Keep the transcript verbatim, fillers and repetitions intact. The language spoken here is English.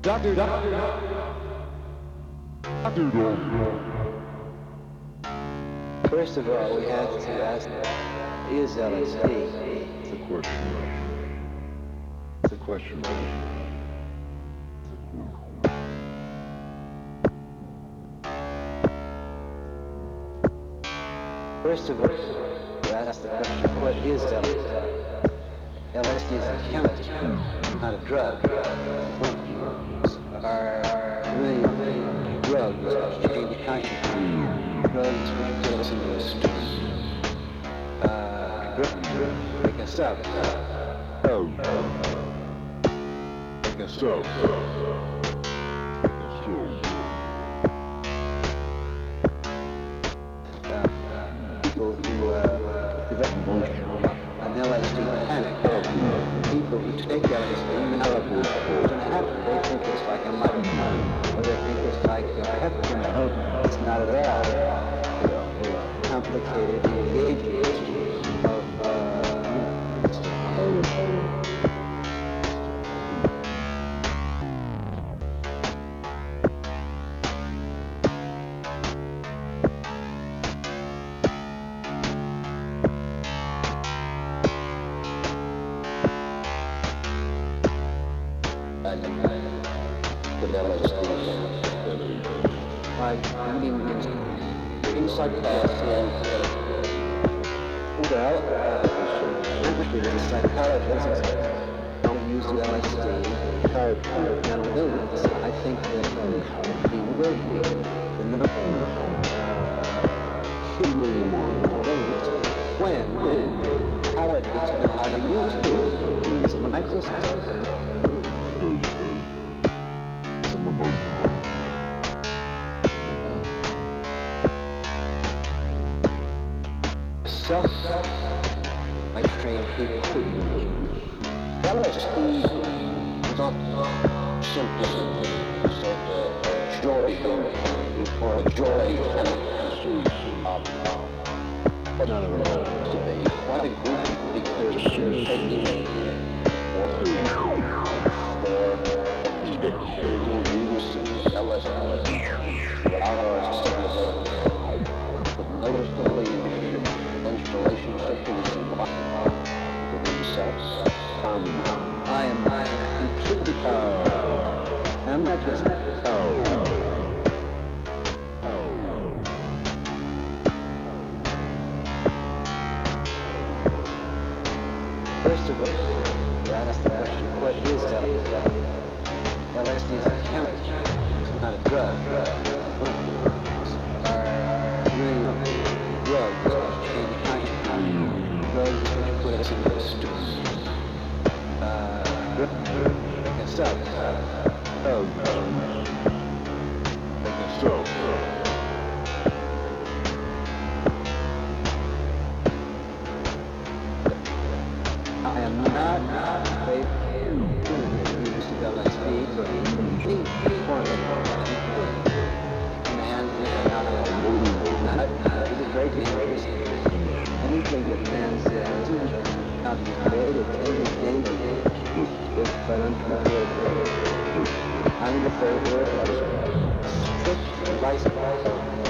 Doctor, doctor, doctor. First of all, we have to ask, is L S D? It's a question. It's a question. First of all, you ask the question, what is L S D? L S D is a chemistry, not a drug. Are really drugs which change consciousness, drugs which put us into a state, uh, wake us up. Oh. I guess so. People who uh, develop an L S D panic, people who take L S D even know what's going to happen. They think it's like a mushroom, or they think it's like a peppermint. It's not at all a complicated engagement of uh, with L S D. Like, I mean, in psychology, well, uh, psychologists don't use L S D for mental illness. I think that he will be the mental when paladins know how to use it. It's a microscope. Self might train people. L S D is not simply a joy or a joy um, but none of it to be quite a group because you're taking or use L S D without our but noticeably relationship to themselves. Um, I am I am completely uh, I'm not just oh. First of all, you ask the question, what is L S D? L S D is a chemistry, it's not a drug. Are really drugs that change consciousness. Drugs which put us into a state. Uh, I guess so. Oh. I guess so. I am not afraid to use L S D for any form of man is not a it is very dangerous. Anything that man says not be created every day is but uncontrollable. I'm the third word of strict license.